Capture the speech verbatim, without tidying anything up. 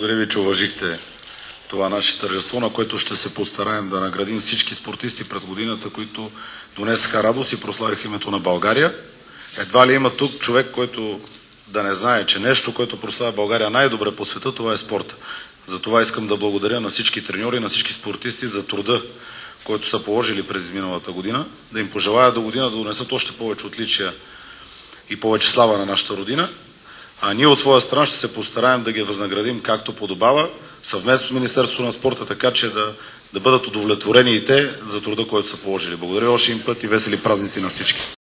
Благодаря ви, че уважихте това наше тържество, на което ще се постараем да наградим всички спортисти през годината, които донесаха радост и прославиха името на България. Едва ли има тук човек, който да не знае, че нещо, което прославя България най-добре по света, това е спорта. Затова искам да благодаря на всички треньори, на всички спортисти за труда, който са положили през миналата година, да им пожелая до година да донесат още повече отличия и повече слава на нашата родина. А ние от своя страна ще се постараем да ги възнаградим както подобава, съвместно с Министерството на спорта, така че да, да бъдат удовлетворени и те за труда, който са положили. Благодаря още един път и весели празници на всички.